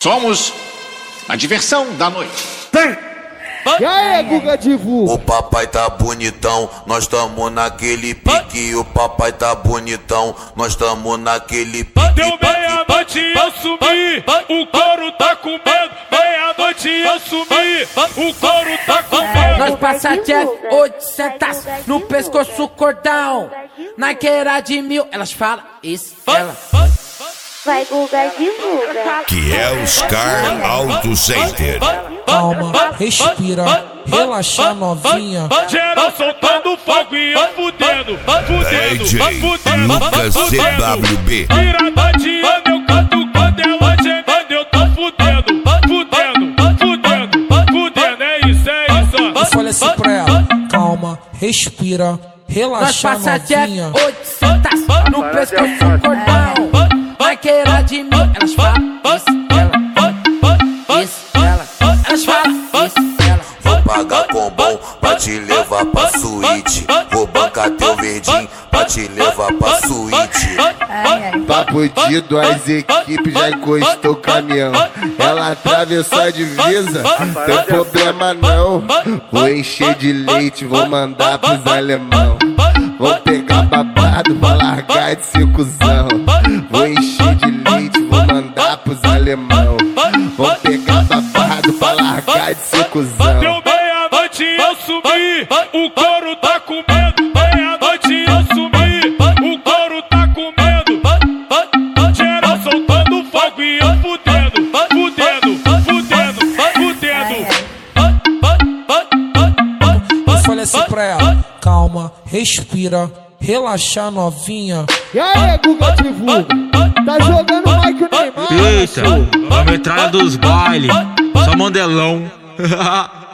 Somos a diversão da noite. E aí, Guga Divu? O papai tá bonitão, nós tamo naquele pique. O papai tá bonitão, nós tamo naquele pique. Deu meia-noite e eu sumi, o couro tá com medo. Meia-noite e eu sumi, o couro tá com medo. Nós passa Jeff 800 no pescoço cordão. Na queira de 1000, elas falam isso, ela. Vai, Guga, divulga. Que é o Scar Auto Center. Calma, respira, relaxa novinha. Geral soltando fogo e eu fudendo, DJ fudendo, Lucas CWB. Virada de ano eu canto quando ela gemendo, eu tô fudendo, fudendo, é isso. Eu falei assim pra ela, calma, respira, Nós relaxa passa Jeff novinha. 800 no pescoço cordão. Na queira de 1000, elas falam isso, ela. Isso, ela. Elas falam isso, ela. Vou pagar com bom pra te levar pra suíte. Vou bancar teu verdinho pra te levar pra suíte. Papo de duas equipes, já encostou o caminhão. Ela atravessou a divisa, tem problema não. Vou encher de leite, vou mandar pros alemão. Vou pegar babado, vou largar de ser cuzão. Vou encher de leite, vou mandar pros alemão. Vou pegar babado, pra largar de ser cuzão. Deu meia-noite e eu sumi, o couro tá com medo. Meia-noite e eu sumi, o couro tá com medo. Geral soltando fogo e eu fudendo. Eu falei assim pra ela, calma, respira, relaxa novinha. E aí, Guga Divu? Tá jogando mais que o Neymar? Eita, a metralha dos bailes, só mandelão.